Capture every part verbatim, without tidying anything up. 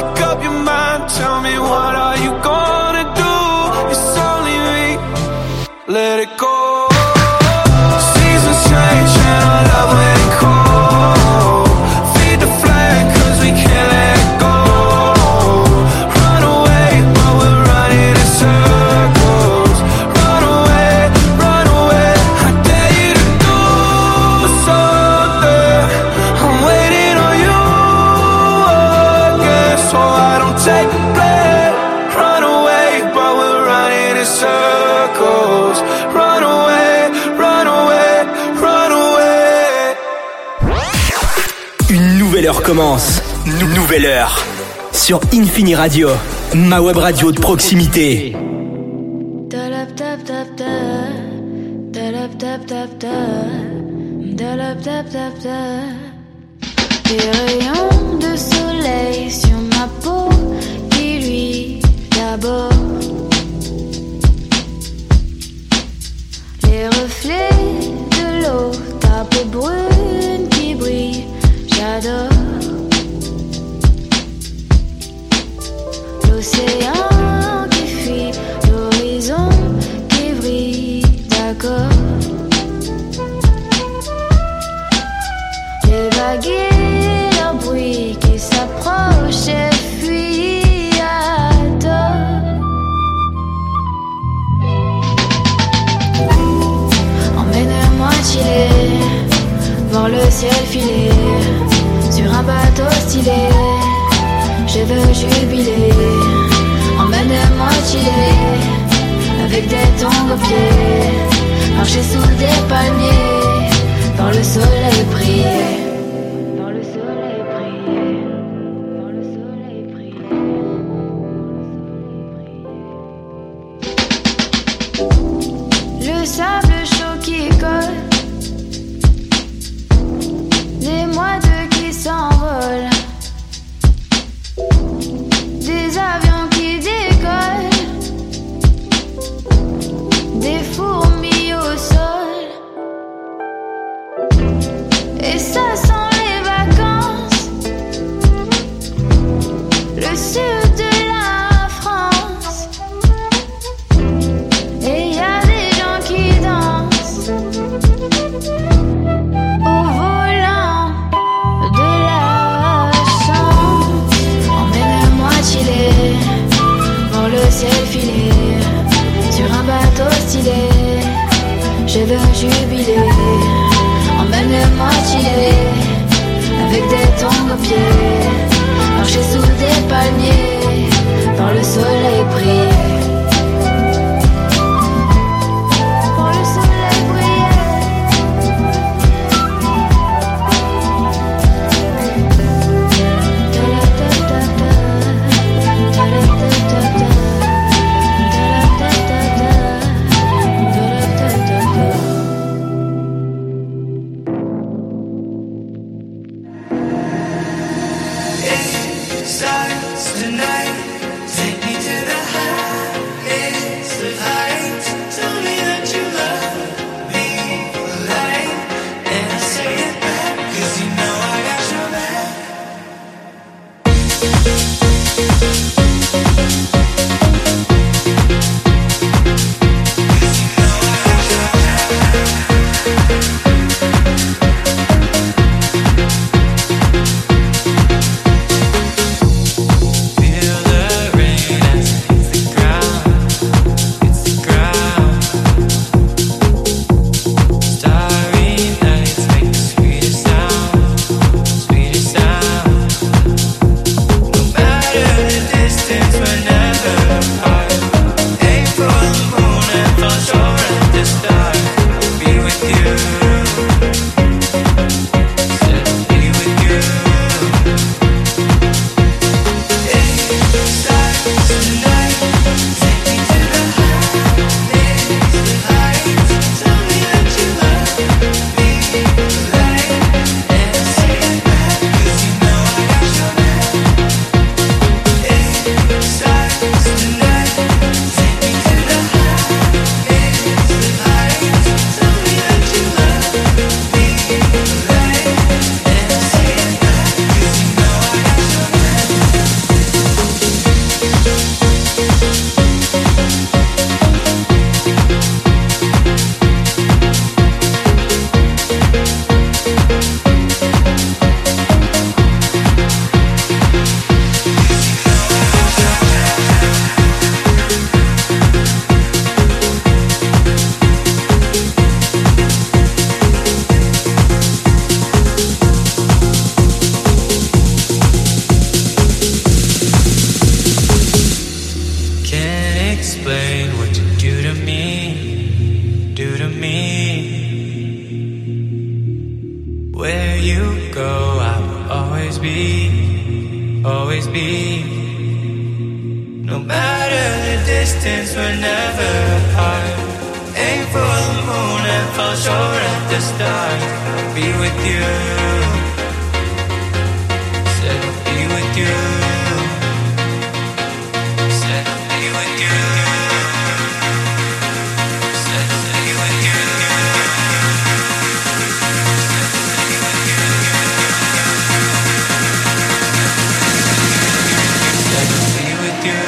make up your mind. Tell me, what are you gonna do? It's only me. Let it go. Seasons change and our love will cold. Feed the flame cause we can't let it go. Run away but we're running in circles. Run away, run away, I dare you to do something. I'm waiting on you again, so I don't take the blame. Run away but we're running in circles. Run away, run away, run away. Une nouvelle heure commence. Nou- nouvelle heure. Sur Infini Radio, ma web radio de proximité. Des rayons de soleil sur ma peau qui luit d'abord. Les reflets de l'eau, ta peau brune qui brille, j'adore. L'océan qui fuit, l'horizon qui brille, d'accord. Les vagues et leur bruit qui s'approchent et fuient à tort. Emmène-moi chiller, voir le ciel filer sur un bateau stylé. Je veux jubiler. Emmène-moi chiller avec des tongs aux pieds, marcher sous des palmiers, voir le soleil briller. Voir le soleil briller. Voir le soleil briller. Le sable chaud qui colle, des mois de qui s'envolent, des avions qui décollent, des fourmis au sol. Et ça sent les vacances, le sud de la France. Et y a des gens qui dansent explain what you do to me, do to me. Where you go, I will always be, always be. No matter the distance, we're never apart. Aim for the moon and fall short at the start. I'll be with you. Said I'll be with you. Said I'll be with you. Said I'll be with you. Said I'll be with you.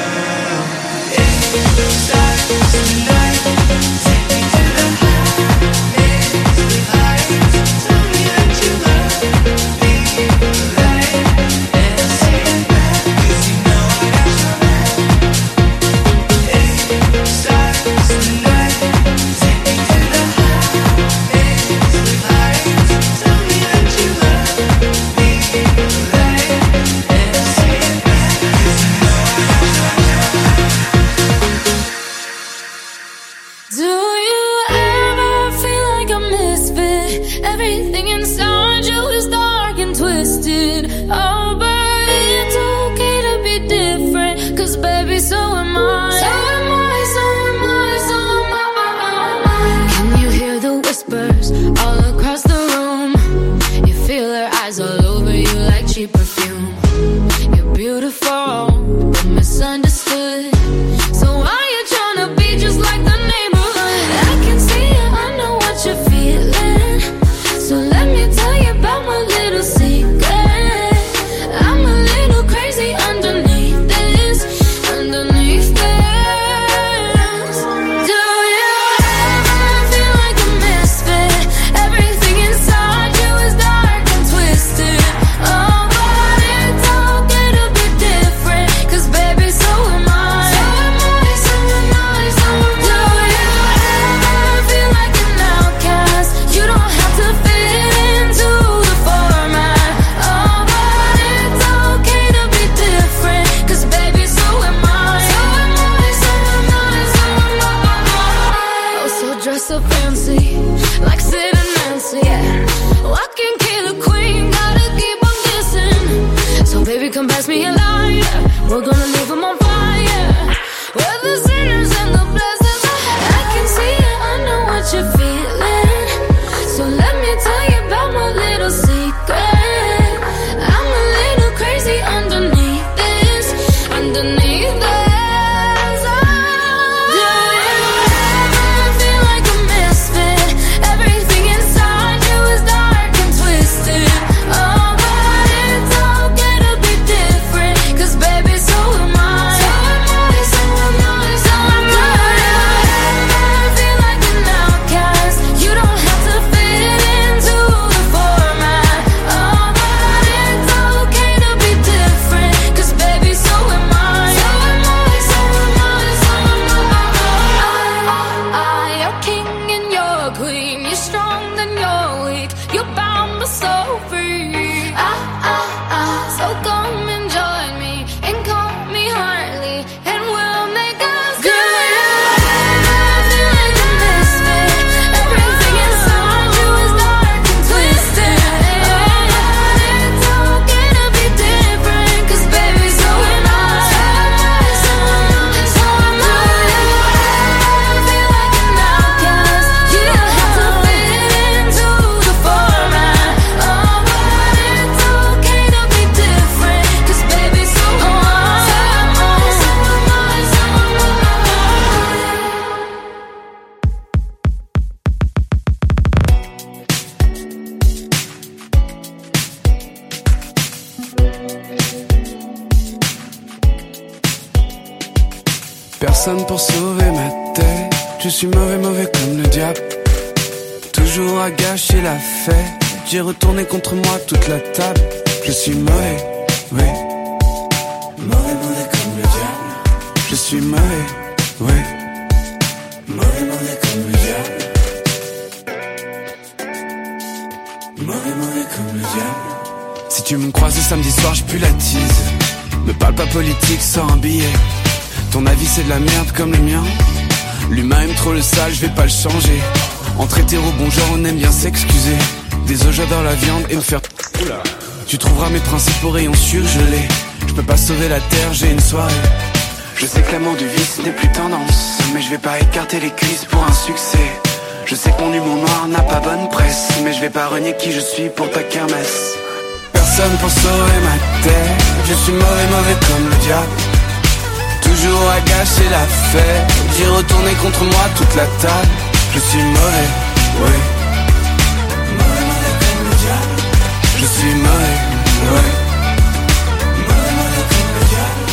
Stars tonight, take me to the highest heights. Tell me that you love me, right? And I'll say it back, 'cause you know I got your back. Stars tonight, take me to the highest heights. Tell me that you love me, right? And I'll say it back, 'cause you know I got your back. Do you ever feel like a misfit? Everything inside you is dark and twisted. Oh, but it's okay to be different, 'cause baby, so am I. So am I, so am I, so am I. Can you hear the whispers all across the room? You feel her eyes all over you like cheap perfume. You're beautiful, but misunderstood. So why you tryna be just like the neighborhood? I can see it, I know what you're feeling. So let me tell you about my little secret. I'm a little crazy underneath this, underneath this. Do you ever feel like a misfit? Everything inside you is dark and twisted. Oh, but it's okay to be different, 'cause baby, so am I. So am I, so am I, so am I. Do you ever feel like an outcast? You don't have to fit into the format. Oh, but it's okay to be different, 'cause baby, so am I. So am I, so am I, so am I. Oh, so dress up fancy, like Sid and Nancy, yeah. Walking killer queen, gotta keep on kissing. So baby, come pass me a lighter. We're gonna leave 'em on fire. We're the sinners and the blessings. I can see it, I know what you're feeling. So let me tell you about my little secret. I'm a little crazy underneath this, underneath this. Do you ever feel like a misfit? Everything inside you is dark and twisted. Oh, but it's okay to be different, 'cause baby, so am I. So am I, so am I, so am I. Do you ever feel like an outcast? You don't have to fit into the format. Oh, but it's okay to be different, 'cause baby, so am I. So am I, so am I, so am I. You're king and you're queen. You're strong and you're weak. You're bound but so free. Ah, ah, ah. So come and join me and call me Harley, and we'll make us good. Do you ever feel like a misfit? Everything inside you is dark and twisted. Oh, but it's okay to be different, 'cause baby, so am I. So am I, so am I, so am I. Do you ever feel like an outcast? You don't have to fit into the format. Oh, but it's okay to be different, 'cause baby, so am I. So am I, so am I, so am I. Personne pour sauver ma tête. Je suis mauvais, mauvais comme le diable. Toujours à gâcher la fête. J'ai retourné contre moi toute la table. Je suis mauvais, oui. Mauvais, mauvais comme le diable. Je suis mauvais, oui. Mauvais, mauvais comme le diable. Mauvais, mauvais comme le diable. Si tu me croises le samedi soir, je pue la tease. Me parle pas politique, sors un billet. Ton avis c'est de la merde comme le mien. L'humain aime trop le sale, je vais pas le changer. Entre hétéros bon genre on aime bien s'excuser. Désolé j'adore la viande et me faire... Oula. Tu trouveras mes principes au rayon surgelé. Je peux pas sauver la terre, j'ai une soirée. Je sais que l'amour du vice n'est plus tendance, mais je vais pas écarter les cuisses pour un succès. Je sais que mon humour noir n'a pas bonne presse, mais je vais pas renier qui je suis pour ta kermesse. Personne pour sauver ma tête. Je suis mauvais, mauvais comme le diable. Toujours à gâcher la fête. J'ai retourné contre moi toute la table. Je suis mauvais, oui. Mauvais, mauvais comme le diable. Je suis mauvais, oui. Mauvais, mauvais comme le diable.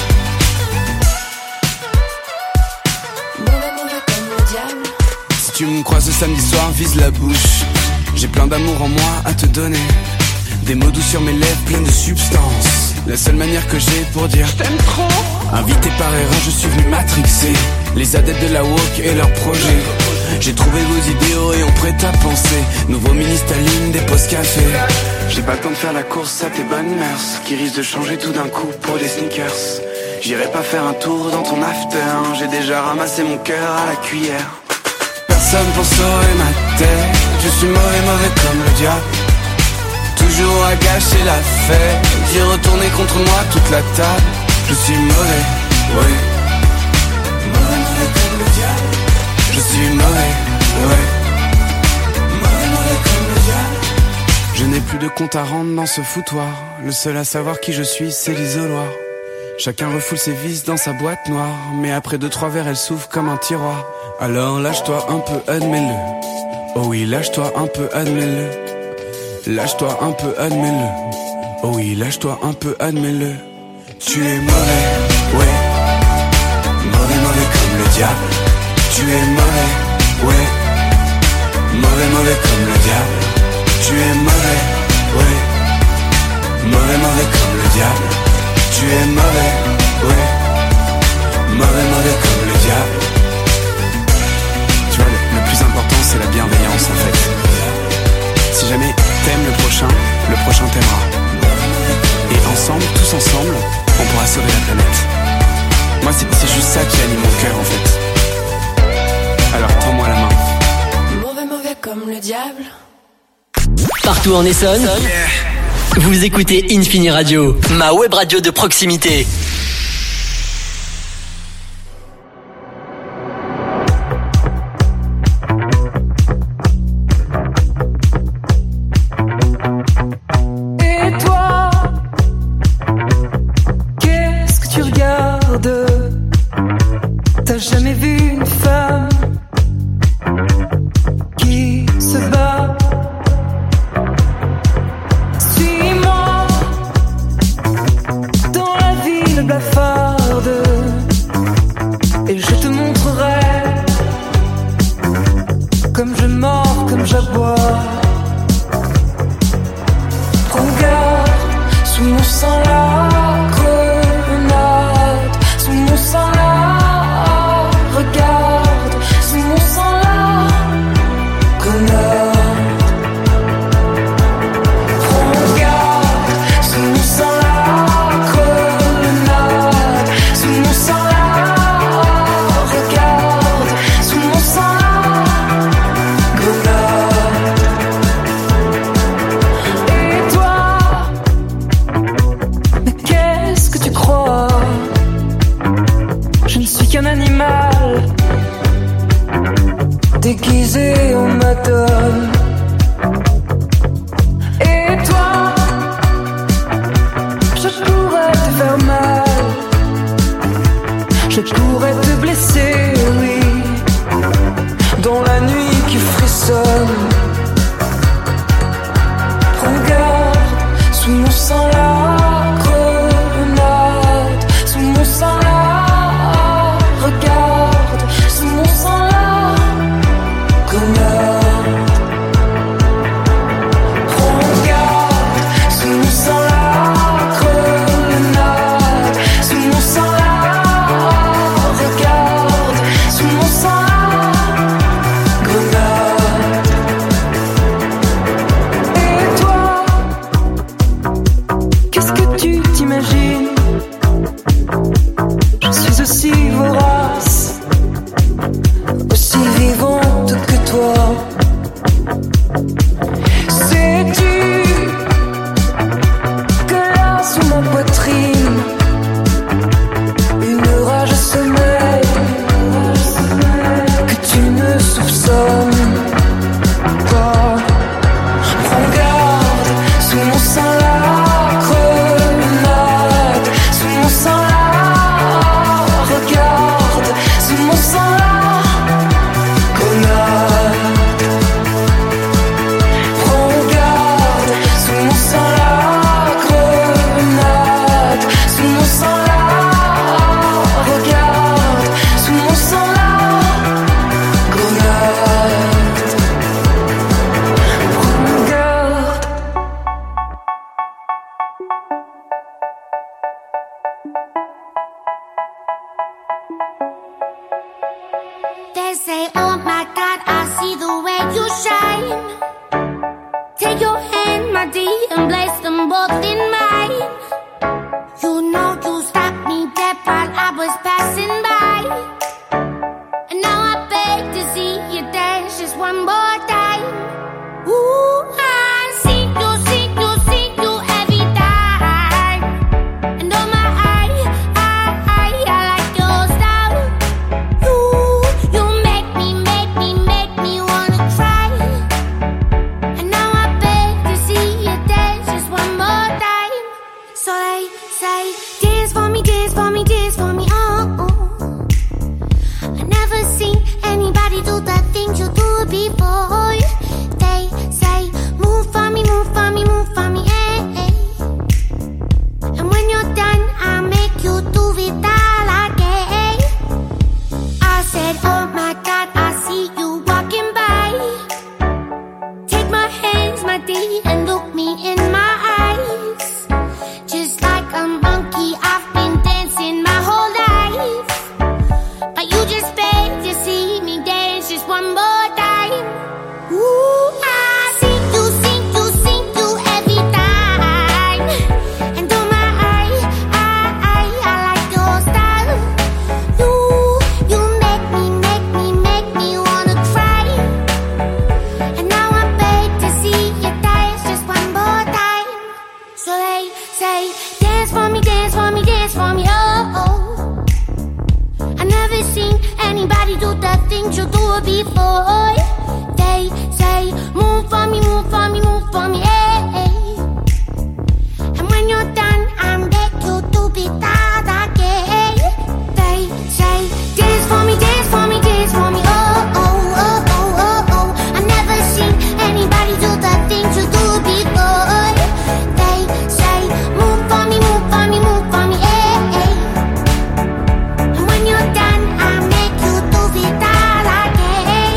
Mauvais, mauvais comme le diable. Si tu me croises ce samedi soir, vise la bouche. J'ai plein d'amour en moi à te donner. Des mots doux sur mes lèvres pleines de substance. La seule manière que j'ai pour dire je t'aime trop. Invité par erreur, je suis venu matrixer les adeptes de la woke et leurs projets. J'ai trouvé vos idéaux et on prête à penser. Nouveau mini-Staline, des postes café. J'ai pas le temps de faire la course à tes bonnes mœurs qui risquent de changer tout d'un coup pour des sneakers. J'irai pas faire un tour dans ton after. J'ai déjà ramassé mon cœur à la cuillère. Personne pour sauver ma tête. Je suis mauvais, mauvais comme le diable. Toujours à gâcher la fête. J'ai retourné contre moi toute la table. Je suis mauvais, oui. Mauvais, mauvais comme le diable. Je suis mauvais, oui. Mauvais, mauvais comme le diable. Je n'ai plus de compte à rendre dans ce foutoir. Le seul à savoir qui je suis, c'est l'isoloir. Chacun refoule ses vis dans sa boîte noire. Mais après deux trois verres, elle s'ouvre comme un tiroir. Alors lâche-toi un peu, admets-le. Oh oui, lâche-toi un peu, admets-le. Lâche-toi un peu, admets-le. Oh oui, lâche-toi un peu, admets-le. Tu es mauvais, ouais. Mauvais, mauvais comme le diable. Tu es mauvais, ouais. Mauvais, mauvais comme le diable. Tu es mauvais, ouais. Mauvais, mauvais comme le diable. Tu es mauvais, ouais. Mauvais, mauvais comme le diable. Tu vois, le, le plus important c'est la bienveillance en fait. Si jamais t'aimes le prochain, le prochain t'aimera. Et ensemble, tous ensemble, on pourra sauver la planète. Moi c'est, c'est juste ça qui anime mon cœur en fait. Alors prends-moi la main. Mauvais, mauvais comme le diable. Partout en Essonne, yeah. Vous écoutez Infini Radio, ma web radio de proximité. Que nothing mine. You know you stopped me dead while I was passing by. And now I beg to see you dance just one more time. Ooh, I see you, see you, see you every time. And oh my, I, I, I, I like your style. You, you make me, make me, make me wanna cry. And now I beg to see you dance just one more time. So they say, dance for me, dance for me, dance for me, oh, oh. I never seen anybody do the things you do before. They say, move for me, move for me, move for me, eh, eh. And when you're done, I'll make you do it all again. I said, oh my God, I see you walking by. Take my hands, my dear, and look me in my eyes. Just like a monkey, I've been dancing my whole life. But you just beg to see me dance just one more time. Ooh, I see you, see you, see you every time. And oh my, I, I, I, I like your style. You, you make me, make me, make me wanna cry. And now I beg to see you dance just one more time. So they say, dance for me, dance for me, dance for me, oh, oh. I never seen anybody do the things you do before. They say, move for me, move for me, move for me, eh, eh. And when you're done, I'll make you do it all again. They say, dance for me, dance for me, dance for me, oh, oh, oh, oh, oh, oh. I never seen anybody do the things you do before. They say, move for me, move for me, move for me, eh, eh. And when you're done, I'll make you do it all again.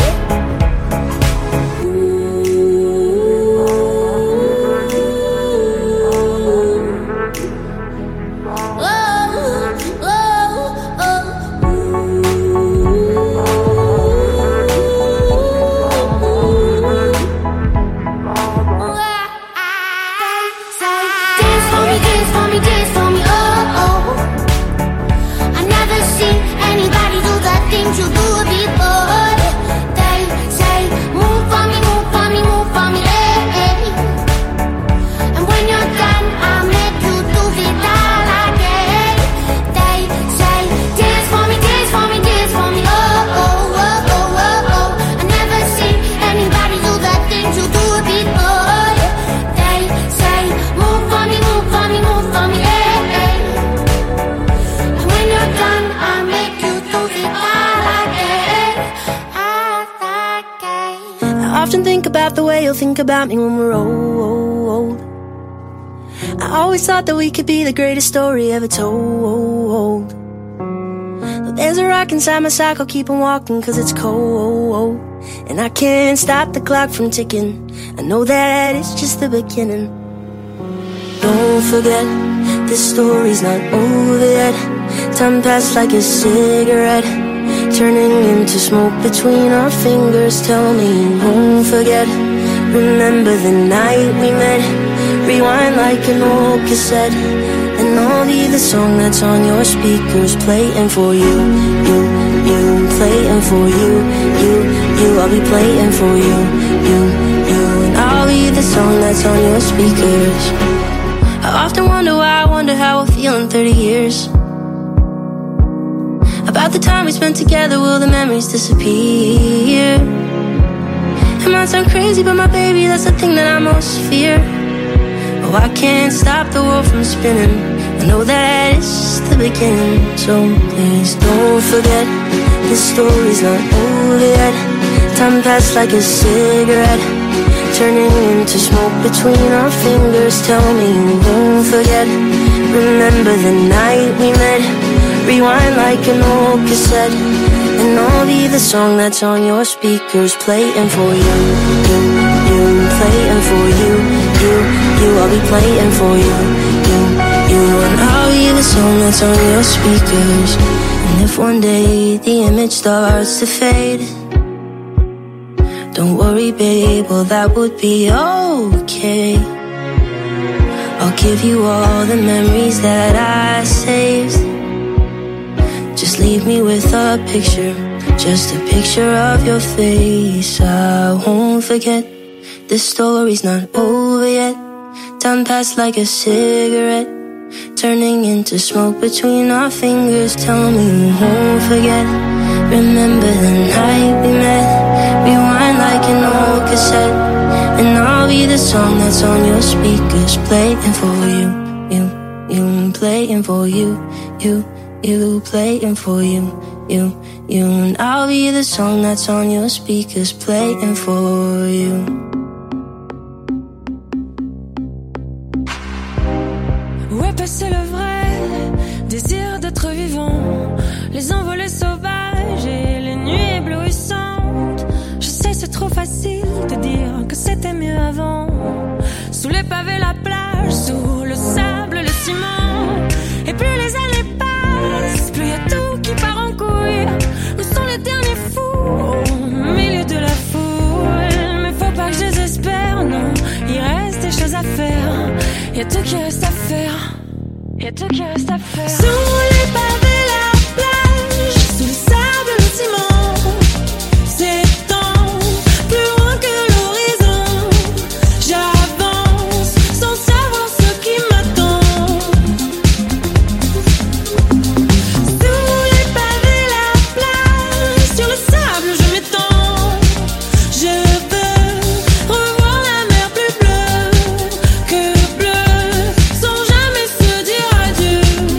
Dance for me, dance for me, dance for me, oh, oh. I never seen anybody do the things you do before. They say, move for me, move for me, move for me, eh, eh. And when you're done, I'll make you do it all again. They say, dance for me, dance for me, dance for me, oh, oh, oh, oh, oh, oh. I never seen anybody do the things you do before. They say, move for me, move for me, move for me, eh, eh. And when you're done, I'll make you do it all again, all again. I often think about the way you'll think about me when we're old. I always thought that we could be the greatest story ever told. But there's a rock inside my sock, I'll keep on walking cause it's cold. And I can't stop the clock from ticking. I know that it's just the beginning. Don't forget, this story's not over yet. Time passed like a cigarette, turning into smoke between our fingers. Tell me you won't forget. Remember the night we met. Rewind like an old cassette, and I'll be the song that's on your speakers, playing for you, you, you, playing for you, you, you. I'll be playing for you, you, you, and I'll be the song that's on your speakers. I often wonder why, I wonder how I'll feel in thirty years. About the time we spent together, will the memories disappear? It might sound crazy, but my baby, that's the thing that I most fear. Oh, I can't stop the world from spinning. I know that it's just the beginning. So please don't forget, this story's not over yet. Time passed like a cigarette, turning into smoke between our fingers. Tell me you won't forget. Remember the night we met. Rewind like an old cassette, and I'll be the song that's on your speakers, playing for you, you, you, playing for you, you, you. I'll be playing for you, you, you, and I'll be the song that's on your speakers. And if one day the image starts to fade, don't worry, babe, well that would be okay. I'll give you all the memories that I saved. Just leave me with a picture, just a picture of your face. I won't forget, this story's not over yet. Time passed like a cigarette, turning into smoke between our fingers. Tell me you won't forget. Remember the night we met, rewind like an old cassette, and I'll be the song that's on your speakers, playing for you, you, you, playing for you, you, you, playing for you, you, you, and I'll be the song that's on your speakers, playing for you. Où est passé le vrai désir d'être vivant, les envolées sauvages et les nuits éblouissantes? Je sais, c'est trop facile de dire que c'était mieux avant. Sous les pavés, la plage, sous le sable, le ciment. Et plus les années passent, plus y a tout qui part en couille. Nous sommes les derniers fous au milieu de la foule. Mais faut pas que je désespère, non, il reste des choses à faire. Y a tout qui reste à faire. Y'a tout qui reste à faire. Sous les pavés, la plage, sous le sable, le ciment, s'étend plus loin que l'horizon. J'avance sans savoir ce qui m'attend. Sous les pavés, la plage, sur le sable, je m'étends. Je veux revoir la mer plus bleue que bleue, sans jamais se dire adieu.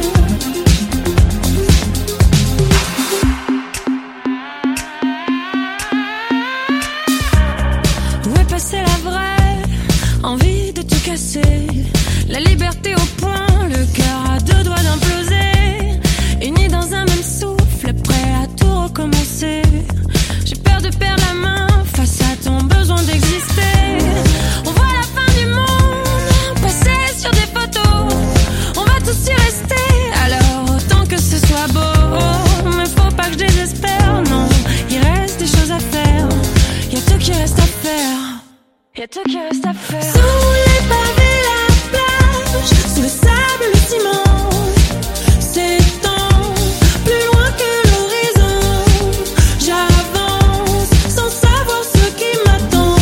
Où est passée la vraie envie de tout casser? La liberté au point, le cœur à deux doigts d'imploser. Unis dans un même souffle, prêt à tout recommencer. J'ai peur de perdre la main face à ton besoin d'exister. On voit la fin du monde passer sur des photos. On va tous y rester, alors autant que ce soit beau. Mais faut pas que je désespère, non, il reste des choses à faire. Y'a tout qui reste à faire. Y'a tout qui reste à faire. Sous les pavés, la plage, sous le sable, le ciment, s'étend plus loin que l'horizon. J'avance sans savoir ce qui m'attend.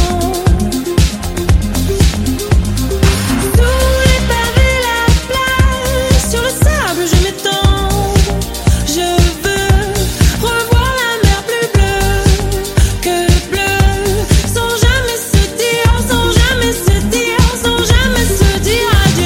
Sous les pavés, la plage, sur le sable, je m'étends. Je veux revoir la mer plus bleue que bleue, sans jamais se dire, sans jamais se dire, sans jamais se dire adieu.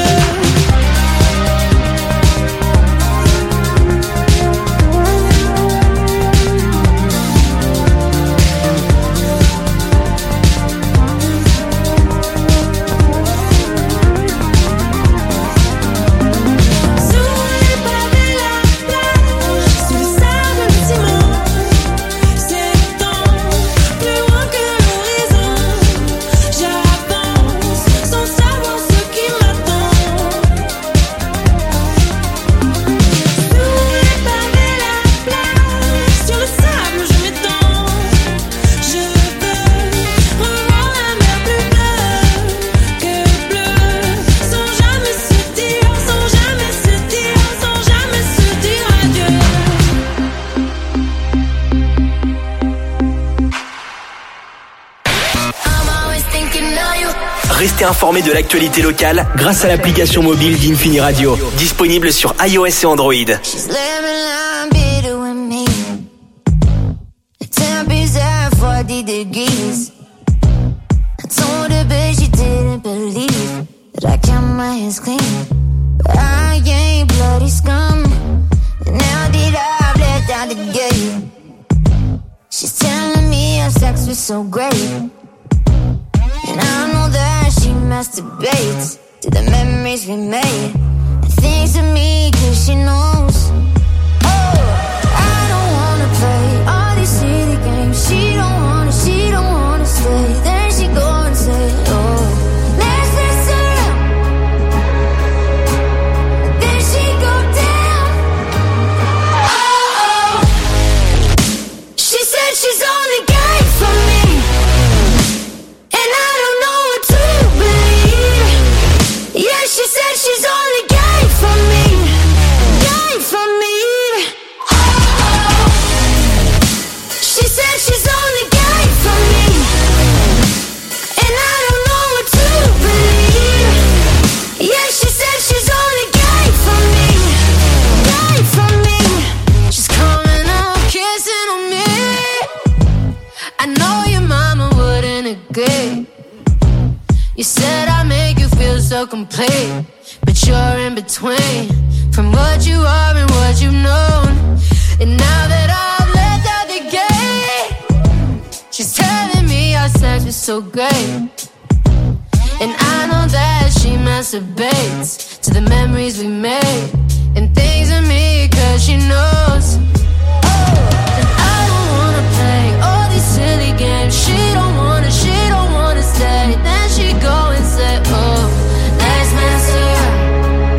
Sous les pavés, la plage, sous le sable, le ciment, s'étend plus loin que l'horizon. J'avance sans savoir ce qui m'attend. Sous les pavés, la plage, sur le sable, je m'étends. Je veux revoir la mer plus bleue que bleue, sans jamais se dire, sans jamais se dire, sans jamais se dire adieu. I'm always thinking of you. Restez informés de l'actualité locale grâce à l'application mobile d'Infini Radio, disponible sur iOS et Android. She's living a bitter with me. The temperature's at forty degrees. I told her, but she didn't believe that I kept my hands clean. But I ain't bloody scum. And now that I've let out the gate, she's telling me our sex was so great. And I know that she masturbates to the memories we made, and thinks of me cause she knows. Oh, I don't wanna play all these silly games. She don't wanna, she don't wanna stay. Then she go and say, oh, let's listen up. Then she go down. Oh, oh. She said she's only game for me, and I don't know what to believe. Yeah, she said feel complete, but you're in between from what you are and what you've known. And now that I've left out the gate, she's telling me our sex was so great. And I know that she masturbates to the memories we made and things of me, cause she knows. And I don't wanna play all these silly games. She don't wanna, she don't wanna stay. Then she go and say, oh, let's mess her up.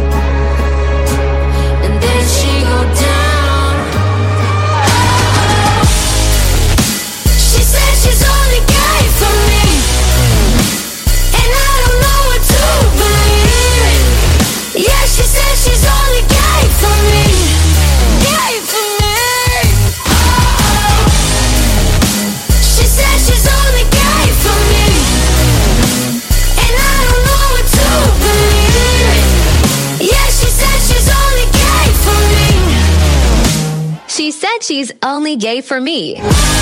And then she go down. Oh, she said she's only gay for me, and I don't know what to believe. Yeah, she said she's only gay for me, gay for me. Oh, she said she's only gay for me, and I don't know what to believe. Yeah, she said she's only gay for me. She said she's only gay for me.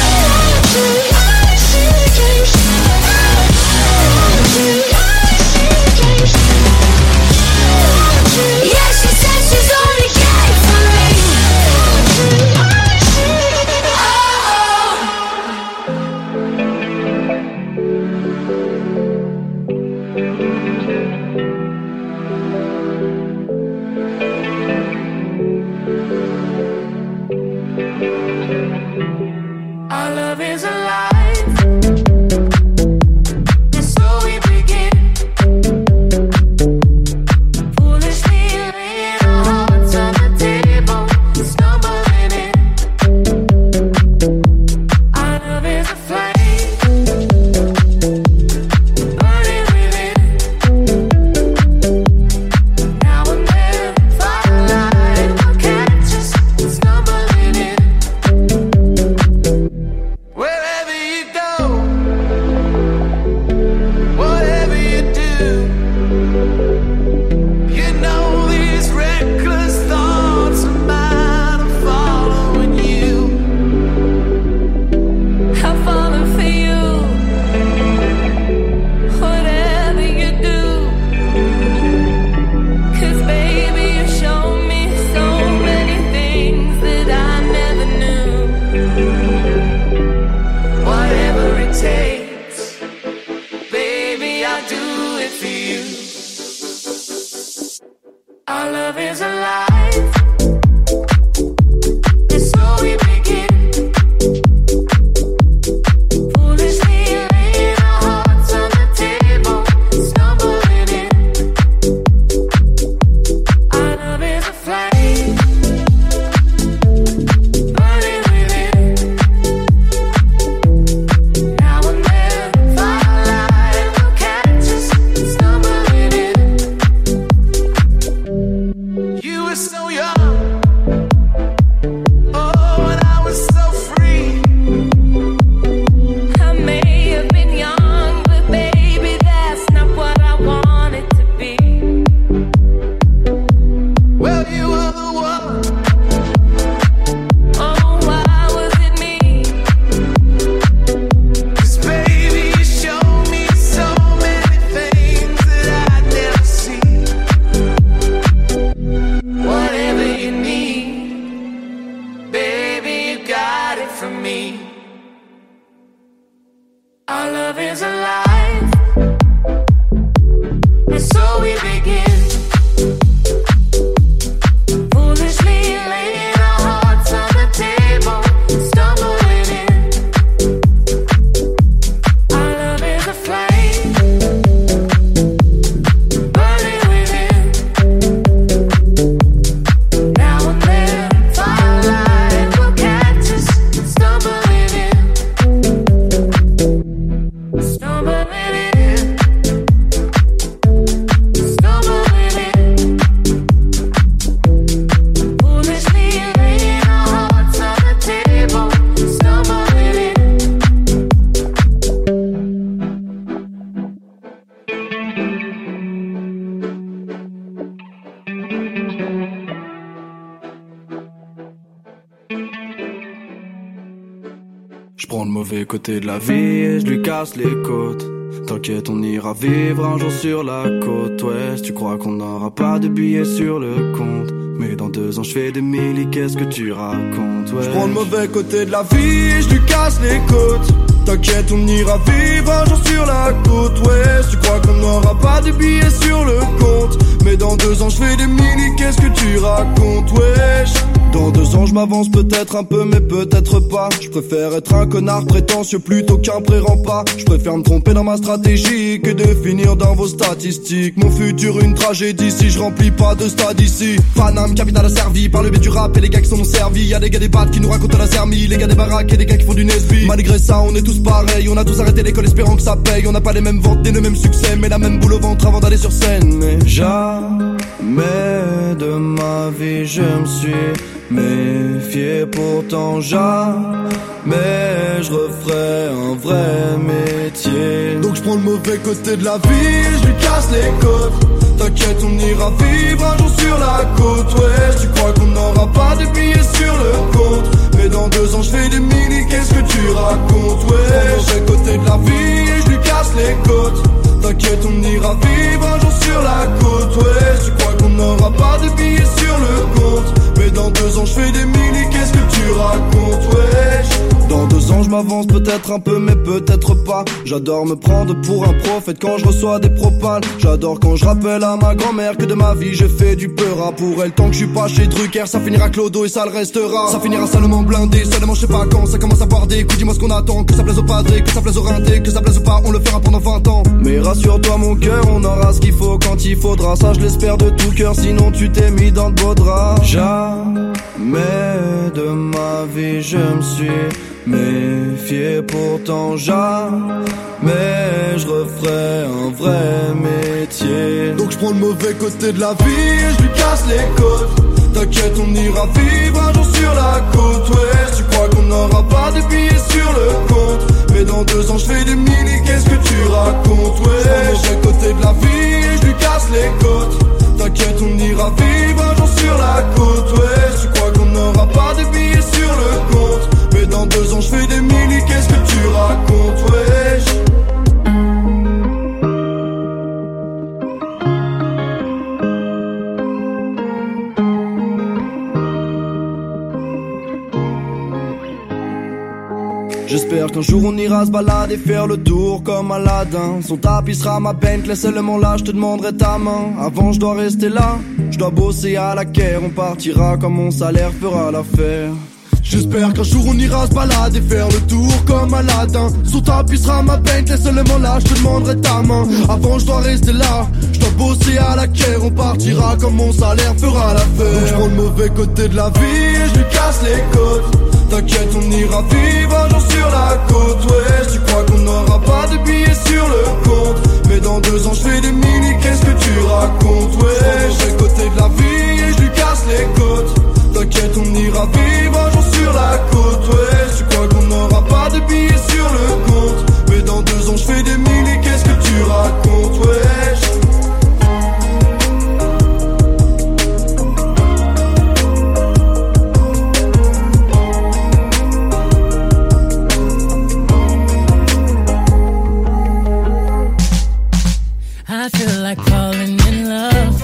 Yeah, she said she's only gay for me. Our love is alive, and so we begin. Foolishly laying our hearts on the table, stumbling in. Our love is a flame, burning within. Now and then, firelight will catch us stumbling in. Wherever you go, whatever you do, you know these reckless thoughts of mine are following you. I'm falling for you. Whatever you do, 'cause baby you show me so many things that I never knew. Whatever it takes, baby, I'll do it for you. Our love is alive, and so we begin. Foolishly laying our hearts on the table, stumbling in. Our love is a flame, burning within. Now and then, firelight will catch us stumbling in. You were so young, oh, and I was so free. I may have been young, but baby that's not what I wanted to be. Well, you were the one. Oh, why was it me? 'Cause baby, you showed me so many things that I'd never seen. Whatever you need, baby, you got it from me. Our love is alive, and so we begin. Foolishly laying our hearts on the table, stumbling in. Our love is a flame, burning within. Now and then, firelight will catch us stumbling in, stumbling in, stumbling in. Foolishly laying our hearts on the table, stumbling in. Je prends le mauvais côté de la vie et je lui casse les côtes. T'inquiète, on ira vivre un jour sur la côte ouest. Tu crois qu'on n'aura pas de billets sur le compte, mais dans deux ans je fais des milli, qu'est-ce que tu racontes, ouais. J'prends le mauvais côté de la vie et je lui casse les côtes. T'inquiète, on ira vivre un jour sur la côte ouest. Tu crois qu'on n'aura pas de billets sur le compte, mais dans deux ans je fais des milli, qu'est-ce que tu racontes, wesh. Dans deux ans je m'avance peut-être un peu mais peut-être pas. Je préfère être un connard prétentieux plutôt qu'un pré-rempart. Je préfère me tromper dans ma stratégie que de finir dans vos statistiques. Mon futur une tragédie si je remplis pas de stade ici. Paname, capital asservi par le biais du rap et les gars qui sont servis. Y'a des gars des battes qui nous racontent la sermie, les gars des baraques et des gars qui font du Nesby. Malgré ça on est tous pareils, on a tous arrêté l'école espérant que ça paye. On n'a pas les mêmes ventes et le même succès, mais la même boule au ventre avant d'aller sur scène. Mais jamais de ma vie je me suis méfié, pourtant jamais je referai un vrai métier. Donc je prends le mauvais côté de la vie et je lui casse les côtes. T'inquiète, on ira vivre un jour sur la côte ouest. Tu crois qu'on n'aura pas de billets sur le compte, mais dans deux ans je fais des milli, qu'est-ce que tu racontes, ouais. Je prends le mauvais côté de la vie et je lui casse les côtes. T'inquiète, on ira vivre un jour sur la côte ouest. Tu crois qu'on n'aura pas de billets sur le compte, mais dans deux ans je fais des milli, qu'est-ce que tu racontes, wesh. Dans deux ans je m'avance peut-être un peu mais peut-être pas. J'adore me prendre pour un prophète quand je reçois des propales. J'adore quand je rappelle à ma grand-mère que de ma vie j'ai fait du peur à pour elle. Tant que je suis pas chez Drucker, ça finira clodo et ça le restera. Ça finira seulement blindé, seulement je sais pas quand. Ça commence à boire des coups, dis-moi ce qu'on attend. Que ça plaise au padré, que ça plaise au rinté, que ça plaise ou pas, on le fera pendant vingt ans. Mais rassure-toi mon cœur, on aura ce qu'il faut quand il faudra. Ça je l'espère de tout cœur, sinon tu t'es mis dans de beaux draps. Jamais de ma vie je me suis méfié, pourtant jamais je referai un vrai métier. Donc je prends le mauvais côté de la vie et je lui casse les côtes. T'inquiète, on ira vivre un jour sur la côte ouest. Tu crois qu'on n'aura pas de billets sur le compte, mais dans deux ans je fais des milli, qu'est-ce que tu racontes, ouais. Je prends le mauvais côté de la vie et je lui casse les côtes. T'inquiète, on ira vivre un jour sur la côte ouest. Tu crois qu'on n'aura pas de billets sur le compte, mais dans deux ans je fais des milli, qu'est-ce que tu racontes, wesh. J'espère qu'un jour on ira se balader, faire le tour comme Aladdin. Son tapis sera ma Bentley, seulement là je te demanderai ta main. Avant je dois rester là, je dois bosser à la caire. On partira quand mon salaire fera l'affaire. J'espère qu'un jour on ira se balader, faire le tour comme Aladdin. Son tapis sera ma Bentley, seulement là je te demanderai ta main. Avant je dois rester là, je dois bosser à la caire. On partira quand mon salaire fera l'affaire. Donc je prends le mauvais côté de la vie et je lui casse les côtes. T'inquiète, on ira vivre un jour sur la côte ouest. Tu crois qu'on n'aura pas de billets sur le compte, mais dans deux ans je fais des milli, qu'est-ce que tu racontes, ouais. Je prends le côté de la vie et je lui casse les côtes. T'inquiète, on ira vivre un jour sur la côte ouest. Tu crois qu'on n'aura pas de billets sur le compte, mais dans deux ans je fais des milli, qu'est-ce que tu racontes, wesh. I feel like falling in love.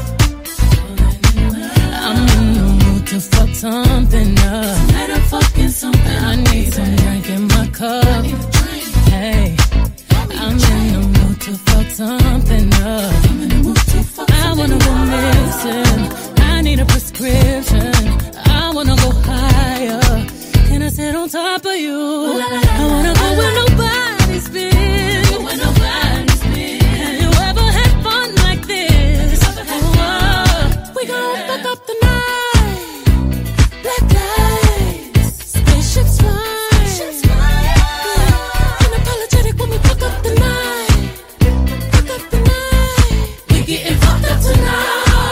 I'm in the mood to fuck something up. Tonight I'm fucking something. I need some drink in my cup. Hey, I'm in the mood to fuck something up. I wanna go missing. I need a prescription. I wanna go higher. Can I sit on top of you? I wanna go where nobody's been. Go where nobody's been. Have you ever had fun like this? Oh, we gon' fuck up the night. Black lights, spaceships fly. Spaceships fly. Yeah. Unapologetic when we fuck up the night. Fuck up the night. We getting fucked up tonight.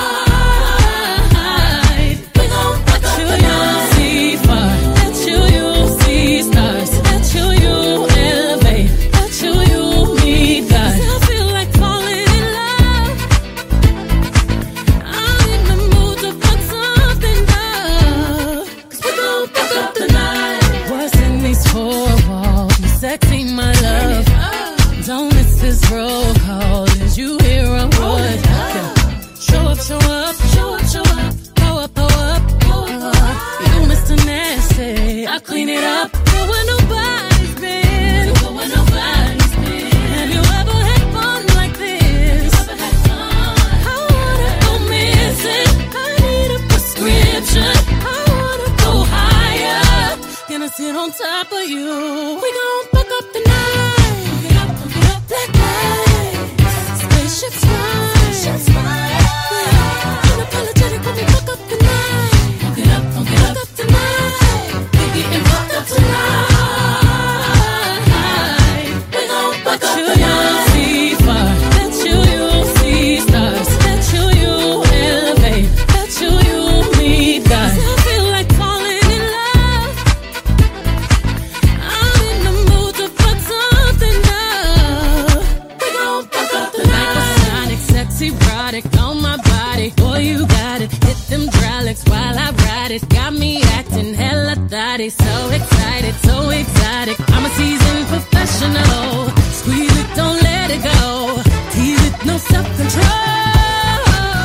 We gon' fuck up the night. See fire. At you, you see stars. At you, you elevate. At you, you meet God. 'Cause I feel like falling in love. I'm in the mood to fuck something up. 'Cause we gon' fuck up the night. What's in these four walls? You sexy, my love. Don't listen this roll call. Did you hear a word? Show up, show up, show up, show up. Pull up, pull up, pull up. You Mister Nasty, I clean it up. Go where nobody's been. Go where nobody's been. Have you ever had fun like this? Ever had fun? I wanna go missing. I need a prescription. I wanna go higher. Gonna sit on top of you. We gon' fuck up the night. Fuck it up, fuck it up. Black lights, spaceships fly. Spaceships fly. Unapologetic when we fuck up the night. Fuck it up, fuck it up. Fuck up the night. We getting fucked up tonight. We gon' fuck up the night. See fire. Bet you you'll see stars. Bet you you'll elevate. Bet you you'll meet God. 'Cause I feel like falling in love. I'm in the mood to fuck something up. We gon' fuck up the night. Hypersonic, sexy, erotic on my body. Boy, you got it. Hit them hydraulics while I ride it. Got me acting hella thotty. So excited, so exotic. I'm a seasoned professional. Squeeze it, don't let it go. Tease it, no self-control.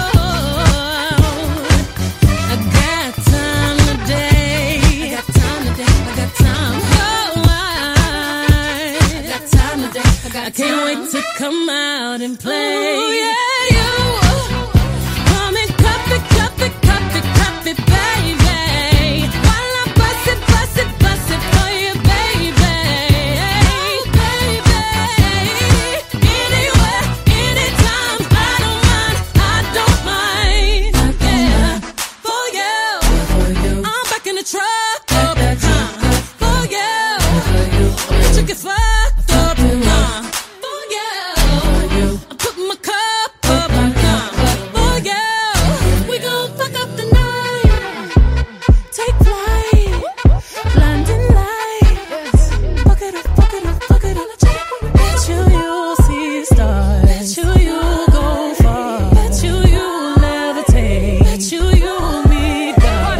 I got time today. I got time today. I got time. Oh, I, I got time today. I, got I can't time. Wait to come out and play. Ooh, yeah, you. Come and cup it, cup it, cup it, cup it, baby. While I bust it, bust it, bust it for you, baby. Baby. Anywhere, anytime, I don't mind, I don't mind. Yeah. For you, I'm back in the truck. Up, huh. For you, bitch, you get fucked up. Huh. For you, I'm putting my cup up. Huh. For you, we gon' fuck up the night. Take flight, blinding lights. Fuck it up, fuck it up, fuck it up. Bet you you'll see stars. Bet you you'll go far. Bet you you'll levitate. Bet you you'll meet God.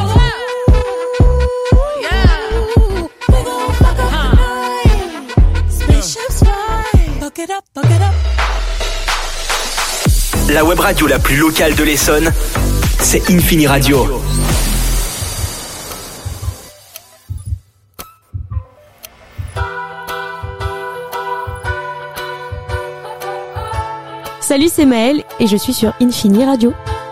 Yeah, we gon' fuck up the night. Spaceships fly. Fuck it up, fuck it up. La web radio la plus locale de l'Essonne, c'est Infini Radio. Salut, c'est Maëlle et je suis sur Infini Radio.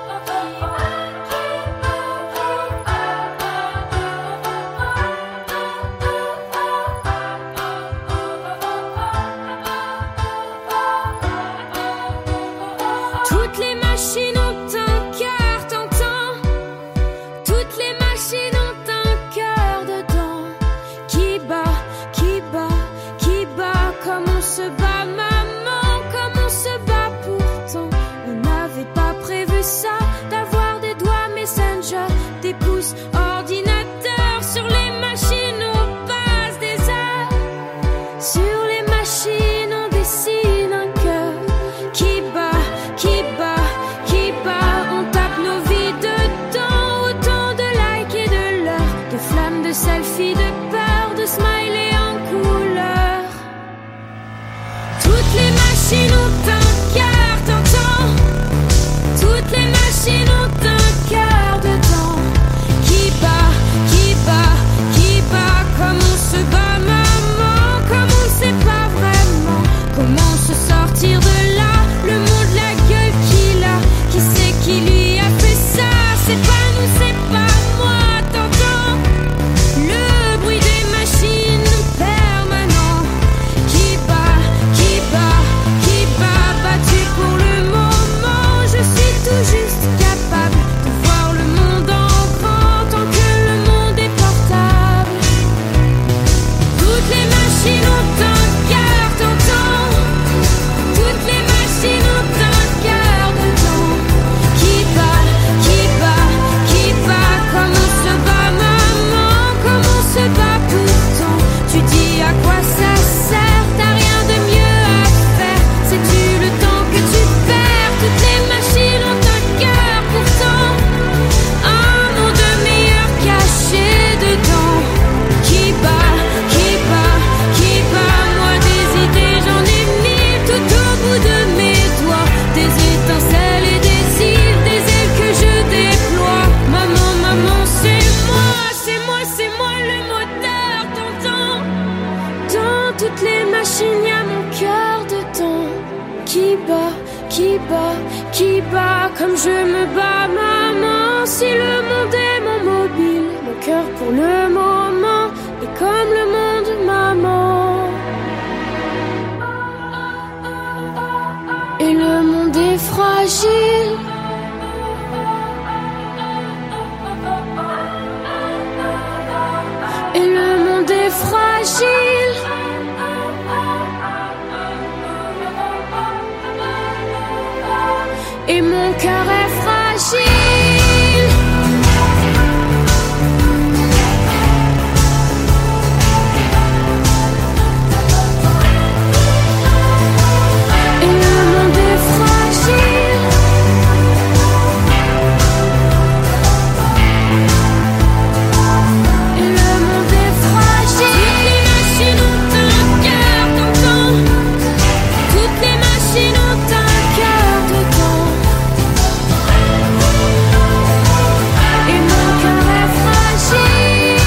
Toutes les machines ont un cœur, t'entends? Toutes les machines ont un cœur dedans. Qui bat, qui bat, qui bat, comme on se bat, maman, comme on se bat pourtant. On n'avait pas prévu ça, d'avoir des doigts Messenger, des pouces ordinateurs. Sur les machines on passe des heures. Sur les machines on dessine un cœur. Qui bat, qui bat, qui bat, on tape nos vies dedans. Autant de likes et de l'heure, de flammes, de selfies, de peur, de smileys en couleur. Toutes les machines ont un cœur, t'entends? Toutes les machines ont un cœur dedans. Qui bat, qui bat, qui bat, comme on se bat, maman, comme on ne sait pas vraiment comment se sortir de là. Le monde, la gueule qu'il a, qui c'est qui lui a fait ça? C'est pas nous, c'est pas moi, t'entends? Le bruit des machines permanent. Qui bat, qui bat, qui bat, toutes les machines, y a mon cœur dedans qui bat, qui bat, qui bat comme je me bats, maman. Si le monde est mon mobile, mon cœur pour le moment est comme le monde, maman. Et le monde est fragile. Et le monde est fragile. Et mon cœur est fragile. Et le monde est fragile. Et le monde est fragile. Toutes les machines ont un cœur dedans. Toutes les machines ont un cœur dedans. Et mon cœur est fragile.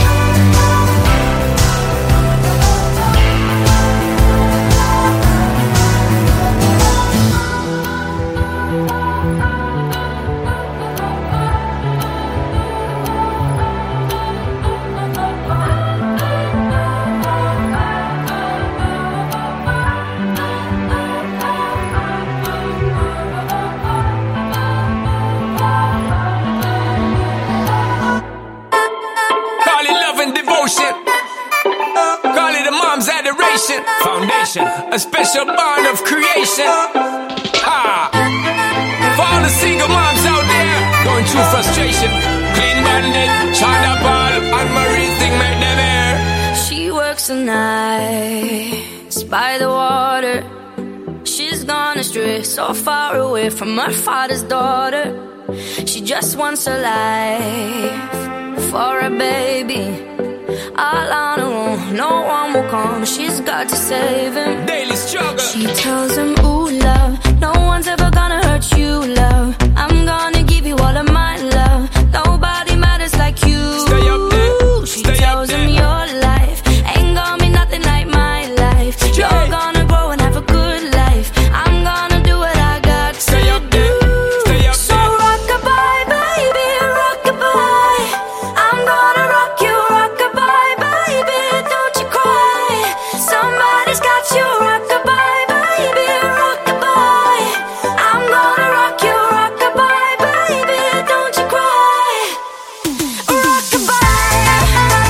Call it love and devotion. Call it a mom's adoration. Foundation, a special bond of creation. Ha! For all the single moms out there going through frustration. Clean Bandit, China Paul, and Marie thing make them air. She works the nights by the water. She's gone astray, so far away from her father's daughter. She just wants a life for a baby. All on her own, no one will come. She's got to save him. Daily struggle. She tells him, ooh, love, no one's ever gonna hurt you, love. I'm gonna give you all of my love. Nobody matters like you. Stay up there. She Stay tells up him there. your life ain't gonna be nothing like my life. Yeah. You're gonna grow and have a good life. I'm gonna do what I got to Stay up do. there. Stay up So there. rock-a-bye, baby, rock-a-bye. I'm gonna rock you, rock-a-bye, baby, don't you cry. Somebody's got you, rock-a-bye, baby, rock-a-bye. I'm gonna rock you, rock-a-bye, baby, don't you cry. Rock-a-bye,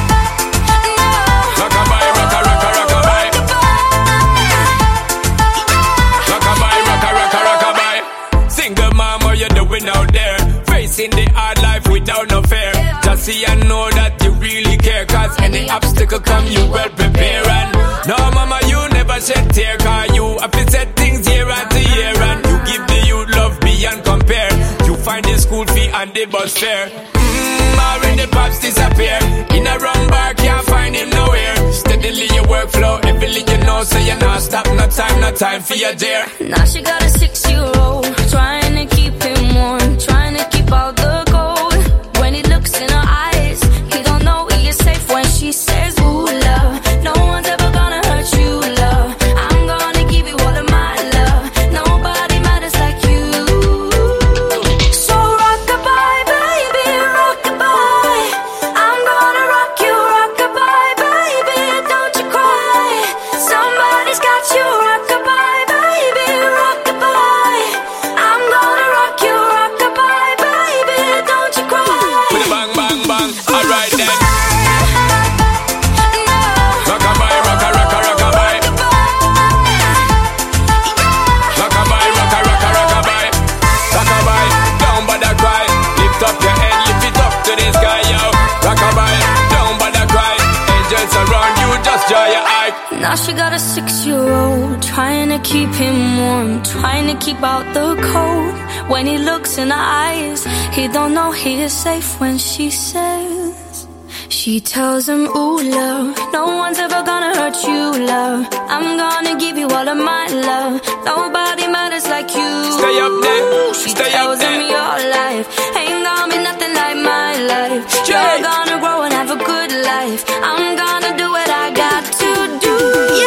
Rockabye, rocka, rocka, rockabye. Rockabye, rocka, rocka, rockabye. Single mom, what you doing out there? Facing the hard life without no fear. Just see and know that you really care. Cause any obstacle come, you well prepare. And no, mama, you never shed tear. Cause you have to set things year after year. And you give the youth love beyond compare. You find the school fee and the bus fare. Mmm, already the pops disappear. In a wrong bar, can't find him nowhere. Steadily your workflow, everything you know, so you're not stop, no time, no time for your dear. now she got a six-year-old, trying to keep him warm, trying to keep out the cold. When he looks in her eyes, he don't know he is safe when she says, ooh, love, no one's ever gonna hurt you, love. I'm gonna give you all of my love. Nobody matters like you. So rock-a-bye, baby, rock-a-bye. I'm gonna rock you, rock-a-bye, baby, don't you cry. Somebody's got you, rock-a-bye, baby, rock-a-bye. I'm gonna rock you, rock-a-bye, baby, don't you cry. With a bang, bang, bang, alright then. Rockabye, rocka, rocka, rockabye. Rockabye, rocka, rocka, rockabye. Rockabye, down by the cry. Lift up your head, lift it up to the sky, yo. Rockabye, down by the cry. Angels around you, just dry your eye. Now she got a six-year-old, trying to keep him warm, trying to keep out the cold. When he looks in her eyes, he don't know he is safe when she says, she tells him, ooh, love, no one's ever gonna hurt you, love. I'm gonna give you all of my love. Nobody matters like you. Stay up there, She stay up tells him there. your life ain't gonna be nothing like my life. You're gonna grow and have a good life. I'm gonna do what I got to do. Yeah.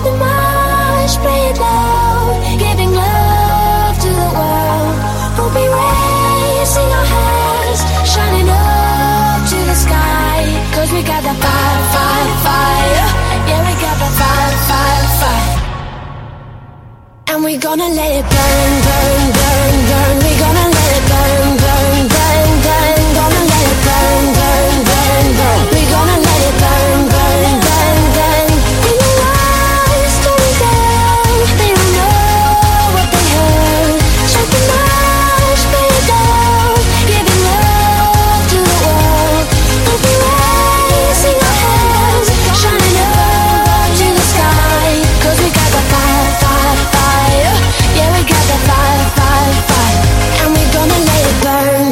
gonna let it burn, burn, burn, burn. We gonna let it burn, burn, burn, burn. Gonna let it burn, burn, burn, burn. We gonna let it burn, burn, burn, burn. In the lights going down, they don't know what they heard. Shut the mouth, pay it down, giving love to the world. Don't be raising your hands, shining up to the sky. 'Cause we got the fire, fire, fire. Yeah, we got the fire, fire, fire. And we gonna let it burn.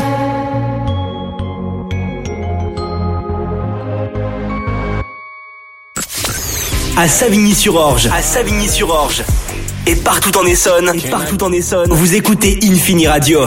À Savigny-sur-Orge, à Savigny-sur-Orge et partout en Essonne, et partout en Essonne, vous écoutez Infini Radio.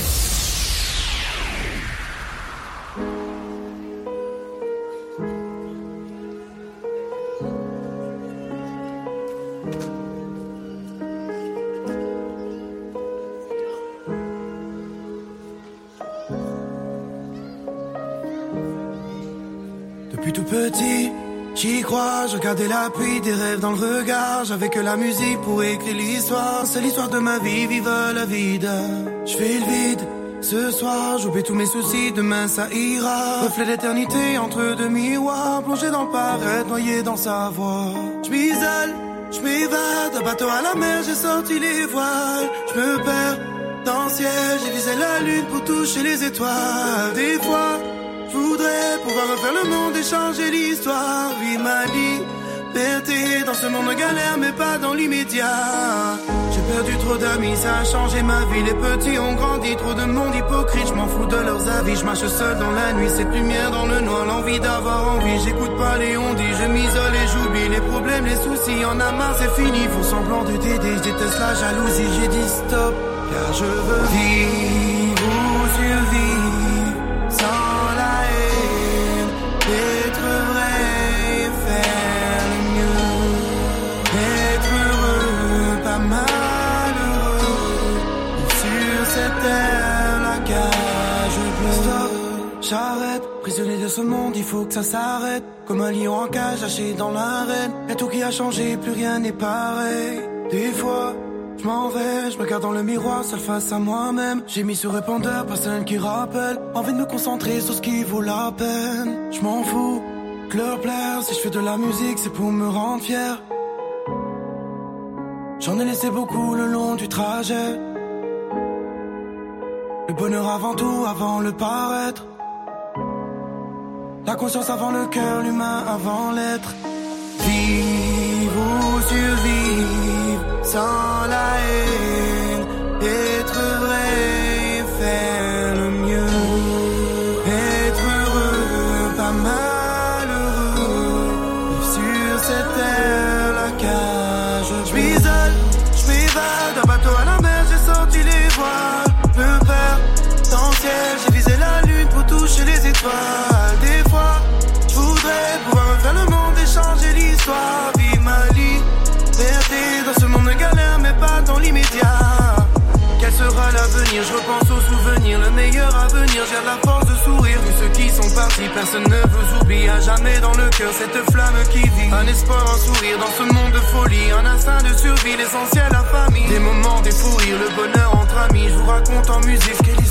Depuis tout petit, j'y crois, je regardais la pluie, des rêves dans le regard. J'avais que la musique pour écrire l'histoire. C'est l'histoire de ma vie, vive la vide. Je fais le vide, ce soir, j'oublie tous mes soucis, demain ça ira. Reflet d'éternité entre deux miroirs, plongé dans le paraître, noyé dans sa voix. Je m'isole, je m'évade, un bateau à la mer, j'ai sorti les voiles. Je me perds dans le ciel, j'ai visé la lune pour toucher les étoiles. Des fois, je voudrais pouvoir refaire le monde et changer l'histoire. Vivre ma liberté dans ce monde de galère, mais pas dans l'immédiat. J'ai perdu trop d'amis, ça a changé ma vie. Les petits ont grandi, trop de monde hypocrite. Je m'en fous de leurs avis, je marche seul dans la nuit. Cette lumière dans le noir, l'envie d'avoir envie. J'écoute pas les on-dit, je m'isole et j'oublie les problèmes, les soucis. En a marre, c'est fini, faux semblant de t'aider. Je déteste la jalousie, j'ai dit stop. Car je veux vivre ou survivre sans la haine, être vrai, faire le mieux, être heureux, pas malheureux. Sur cette terre, la cage bleue. Stop, j'arrête, prisonnier de ce monde, il faut que ça s'arrête. Comme un lion en cage, lâché dans l'arène. Y'a tout qui a changé, plus rien n'est pareil. Des fois, je m'en vais, je me regarde dans le miroir, seul face à moi-même. J'ai mis sur répondeur, personne qui rappelle. Envie de me concentrer sur ce qui vaut la peine. Je m'en fous, que leur plaire. Si je fais de la musique, c'est pour me rendre fier. J'en ai laissé beaucoup le long du trajet. Le bonheur avant tout, avant le paraître. La conscience avant le cœur, l'humain avant l'être. Vivre ou survivre sans la haine, être vrai, faire le mieux, être heureux, pas malheureux. Sur cette terre, la cage. Je m'isole, je m'évade, un bateau à la mer, j'ai sorti les voiles. Me perds dans le ciel, j'ai visé la lune pour toucher les étoiles. Des fois, je voudrais pouvoir refaire le monde et changer l'histoire. Vivre ma liberté dans ce monde de galère, mais pas dans l'immédiat. Quel sera l'avenir? Je repense aux souvenirs, le meilleur avenir. J'ai la force de sourire, tous ceux qui sont partis, personne ne vous oublie. À jamais dans le cœur cette flamme qui vit. Un espoir, un sourire dans ce monde de folie. Un instinct de survie, l'essentiel la famille. Des moments, des fous rires, le bonheur entre amis. Je vous raconte en musique ce qu'est